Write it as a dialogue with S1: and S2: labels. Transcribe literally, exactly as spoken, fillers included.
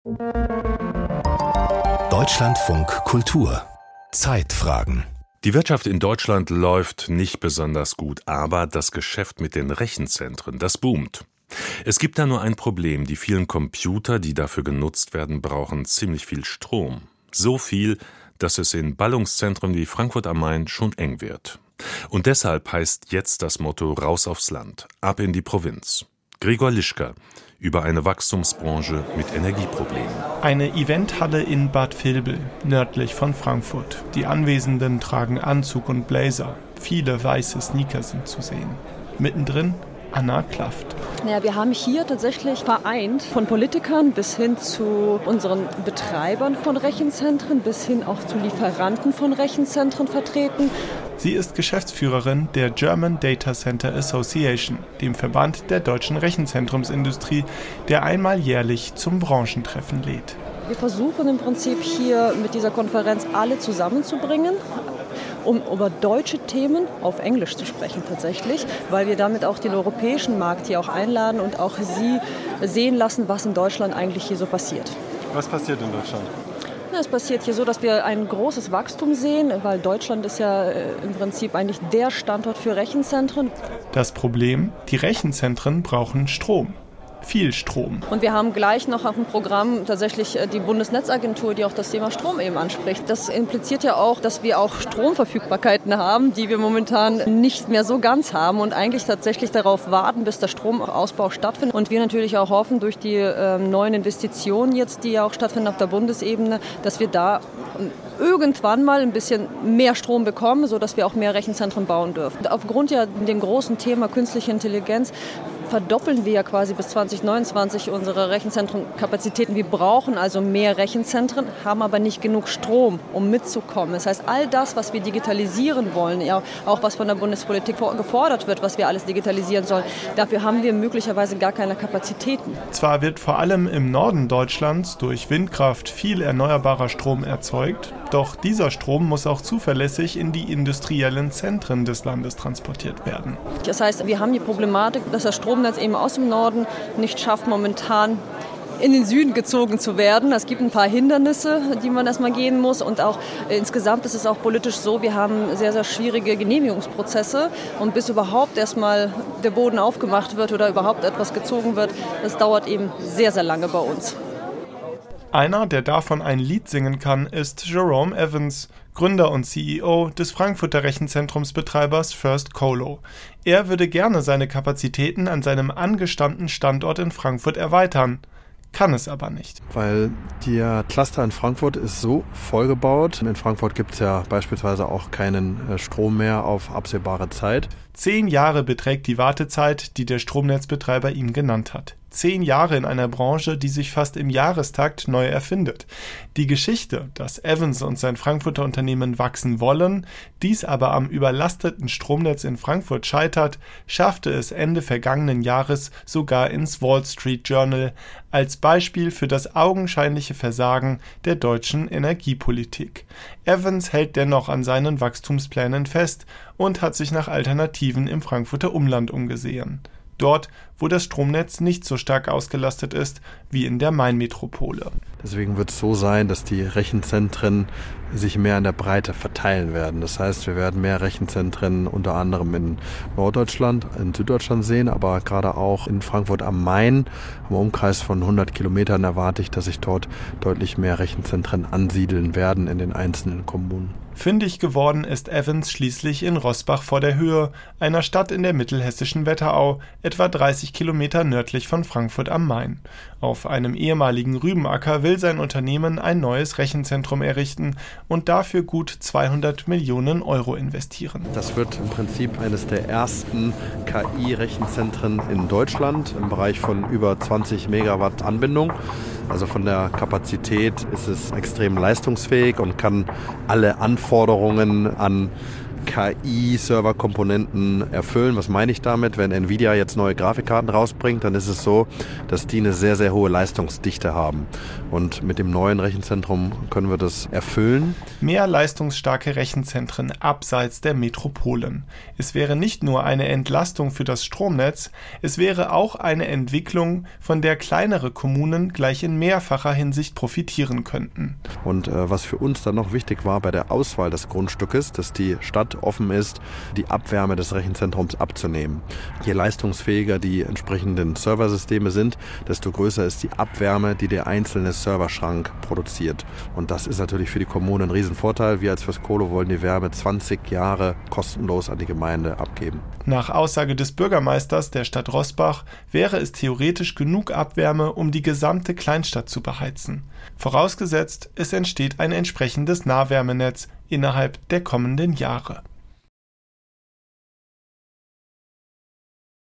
S1: Deutschlandfunk Kultur. Zeitfragen.
S2: Die Wirtschaft in Deutschland läuft nicht besonders gut, aber das Geschäft mit den Rechenzentren, das boomt. Es gibt da nur ein Problem. Die vielen Computer, die dafür genutzt werden, brauchen ziemlich viel Strom. So viel, dass es in Ballungszentren wie Frankfurt am Main schon eng wird. Und deshalb heißt jetzt das Motto Raus aufs Land, ab in die Provinz. Gregor Lischka über eine Wachstumsbranche mit Energieproblemen.
S3: Eine Eventhalle in Bad Vilbel, nördlich von Frankfurt. Die Anwesenden tragen Anzug und Blazer. Viele weiße Sneaker sind zu sehen. Mittendrin Anna Klaft.
S4: Ja, wir haben hier tatsächlich vereint von Politikern bis hin zu unseren Betreibern von Rechenzentren, bis hin auch zu Lieferanten von Rechenzentren vertreten.
S3: Sie ist Geschäftsführerin der German Data Center Association, dem Verband der deutschen Rechenzentrumsindustrie, der einmal jährlich zum Branchentreffen lädt.
S4: Wir versuchen im Prinzip hier mit dieser Konferenz alle zusammenzubringen, um über deutsche Themen auf Englisch zu sprechen tatsächlich, weil wir damit auch den europäischen Markt hier auch einladen und auch sie sehen lassen, was in Deutschland eigentlich hier so passiert.
S5: Was passiert in Deutschland?
S4: Es passiert hier so, dass wir ein großes Wachstum sehen, weil Deutschland ist ja im Prinzip eigentlich der Standort für Rechenzentren.
S3: Das Problem, die Rechenzentren brauchen Strom. Viel Strom.
S4: Und wir haben gleich noch auf dem Programm tatsächlich die Bundesnetzagentur, die auch das Thema Strom eben anspricht. Das impliziert ja auch, dass wir auch Stromverfügbarkeiten haben, die wir momentan nicht mehr so ganz haben und eigentlich tatsächlich darauf warten, bis der Stromausbau stattfindet. Und wir natürlich auch hoffen, durch die äh, neuen Investitionen jetzt, die ja auch stattfinden auf der Bundesebene, dass wir da irgendwann mal ein bisschen mehr Strom bekommen, sodass wir auch mehr Rechenzentren bauen dürfen. Aufgrund ja dem großen Thema künstliche Intelligenz verdoppeln wir ja quasi bis zwanzig neunundzwanzig unsere Rechenzentrenkapazitäten. Wir brauchen also mehr Rechenzentren, haben aber nicht genug Strom, um mitzukommen. Das heißt, all das, was wir digitalisieren wollen, ja, auch was von der Bundespolitik gefordert wird, was wir alles digitalisieren sollen, dafür haben wir möglicherweise gar keine Kapazitäten.
S3: Zwar wird vor allem im Norden Deutschlands durch Windkraft viel erneuerbarer Strom erzeugt, doch dieser Strom muss auch zuverlässig in die industriellen Zentren des Landes transportiert werden.
S4: Das heißt, wir haben die Problematik, dass das Stromnetz eben aus dem Norden nicht schafft, momentan in den Süden gezogen zu werden. Es gibt ein paar Hindernisse, die man erstmal gehen muss. Und auch äh, insgesamt ist es auch politisch so, wir haben sehr, sehr schwierige Genehmigungsprozesse. Und bis überhaupt erstmal der Boden aufgemacht wird oder überhaupt etwas gezogen wird, das dauert eben sehr, sehr lange bei uns.
S3: Einer, der davon ein Lied singen kann, ist Jerome Evans, Gründer und C E O des Frankfurter Rechenzentrumsbetreibers First Colo. Er würde gerne seine Kapazitäten an seinem angestammten Standort in Frankfurt erweitern, kann es aber nicht.
S5: Weil der Cluster in Frankfurt ist so vollgebaut. In Frankfurt gibt es ja beispielsweise auch keinen Strom mehr auf absehbare Zeit.
S3: Zehn Jahre beträgt die Wartezeit, die der Stromnetzbetreiber ihm genannt hat. Zehn Jahre in einer Branche, die sich fast im Jahrestakt neu erfindet. Die Geschichte, dass Evans und sein Frankfurter Unternehmen wachsen wollen, dies aber am überlasteten Stromnetz in Frankfurt scheitert, schaffte es Ende vergangenen Jahres sogar ins Wall Street Journal als Beispiel für das augenscheinliche Versagen der deutschen Energiepolitik. Evans hält dennoch an seinen Wachstumsplänen fest und hat sich nach Alternativen im Frankfurter Umland umgesehen. Dort, wo das Stromnetz nicht so stark ausgelastet ist wie in der Mainmetropole.
S5: Deswegen wird es so sein, dass die Rechenzentren sich mehr in der Breite verteilen werden. Das heißt, wir werden mehr Rechenzentren unter anderem in Norddeutschland, in Süddeutschland sehen, aber gerade auch in Frankfurt am Main, im Umkreis von hundert Kilometern, erwarte ich, dass sich dort deutlich mehr Rechenzentren ansiedeln werden in den einzelnen Kommunen.
S3: Fündig geworden ist Evans schließlich in Roßbach vor der Höhe, einer Stadt in der mittelhessischen Wetterau, etwa dreißig Kilometer nördlich von Frankfurt am Main. Auf einem ehemaligen Rübenacker will sein Unternehmen ein neues Rechenzentrum errichten und dafür gut zweihundert Millionen Euro investieren.
S5: Das wird im Prinzip eines der ersten K I-Rechenzentren in Deutschland im Bereich von über zwanzig Megawatt Anbindung. Also von der Kapazität ist es extrem leistungsfähig und kann alle Anforderungen an K I-Server-Komponenten erfüllen. Was meine ich damit? Wenn Nvidia jetzt neue Grafikkarten rausbringt, dann ist es so, dass die eine sehr, sehr hohe Leistungsdichte haben. Und mit dem neuen Rechenzentrum können wir das erfüllen.
S3: Mehr leistungsstarke Rechenzentren abseits der Metropolen. Es wäre nicht nur eine Entlastung für das Stromnetz, es wäre auch eine Entwicklung, von der kleinere Kommunen gleich in mehrfacher Hinsicht profitieren könnten.
S5: Und äh, was für uns dann noch wichtig war bei der Auswahl des Grundstückes, dass die Stadt offen ist, die Abwärme des Rechenzentrums abzunehmen. Je leistungsfähiger die entsprechenden Serversysteme sind, desto größer ist die Abwärme, die der einzelne Serverschrank produziert. Und das ist natürlich für die Kommune ein Riesenvorteil. Wir als First-Colo wollen die Wärme zwanzig Jahre kostenlos an die Gemeinde abgeben.
S3: Nach Aussage des Bürgermeisters der Stadt Roßbach wäre es theoretisch genug Abwärme, um die gesamte Kleinstadt zu beheizen. Vorausgesetzt, es entsteht ein entsprechendes Nahwärmenetz innerhalb der kommenden Jahre.